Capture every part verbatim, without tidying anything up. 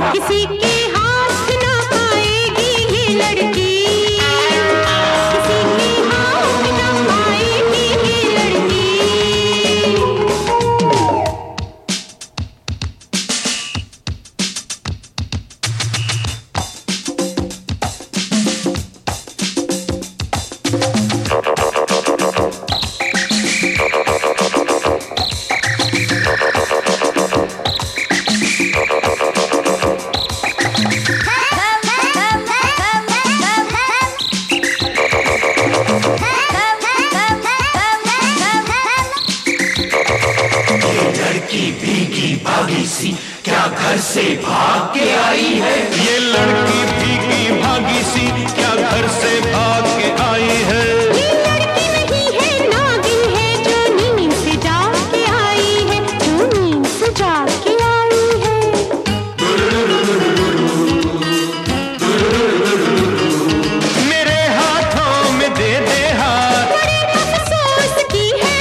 किसी के हाथ ना आएगी ये लड़की, किसी के हाथ ना आएगी ये लड़की। भीगी भागी सी क्या घर से भाग के आई है? ये लड़की भीगी भागी सी क्या घर से भाग के आई है? ये लड़की नहीं है नागिन है जो नींद से जाग के आई है, जो नींद से जाग के आई है। मेरे हाथों में दे दे हाथ, बड़े अफसोस की है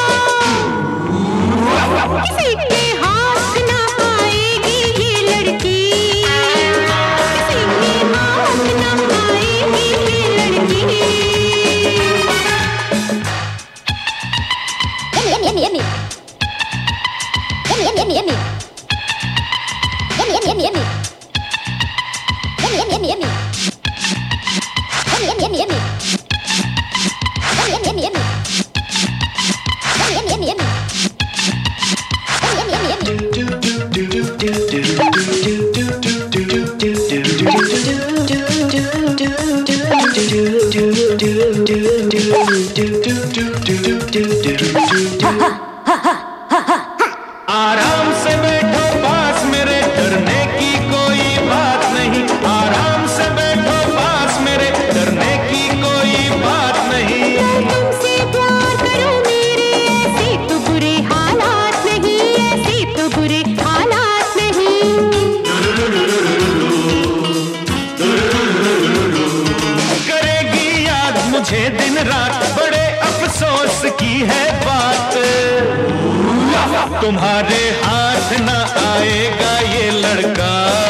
बात, किसी के हाथ ना आएगी ये लड़की, किसी के हाथ ना आएगी ये लड़की। Yummy, yummy, yummy. Yummy, yummy, yummy, yummy. Yummy, yummy, yummy, yummy. Yummy, yummy, yummy, yummy. Yummy, yummy, yummy, yummy. Yummy, yummy, yummy, yummy. Yummy, yummy, yummy, yummy. Yummy, yummy, yummy, आराम से बैठो पास मेरे, डरने की कोई बात नहीं। आराम से बैठो पास मेरे, डरने की कोई बात नहीं। तुमसे प्यार करूं मेरे, ऐसे तो बुरे हालात नहीं, ऐसे तो बुरे हालात नहीं। करेगी याद मुझे दिन रात, बड़े अफसोस की है बात। तुम्हारे हाथ ना आएगा ये लड़का,